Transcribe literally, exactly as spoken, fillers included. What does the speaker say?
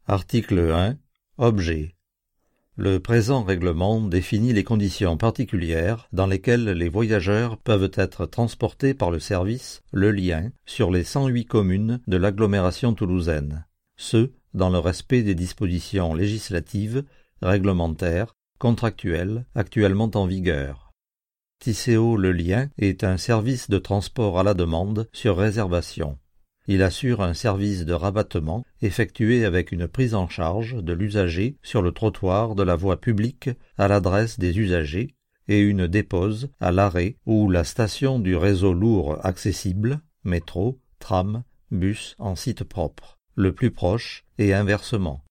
Article un. Objet. Le présent règlement définit les conditions particulières dans lesquelles les voyageurs peuvent être transportés par le service Le Lien sur les cent huit communes de l'agglomération toulousaine, ce, dans le respect des dispositions législatives, réglementaires, contractuelles actuellement en vigueur. Tisséo Le Lien est un service de transport à la demande sur réservation. Il assure un service de rabattement effectué avec une prise en charge de l'usager sur le trottoir de la voie publique à l'adresse des usagers et une dépose à l'arrêt ou la station du réseau lourd accessible, métro, tram, bus en site propre, le plus proche et inversement.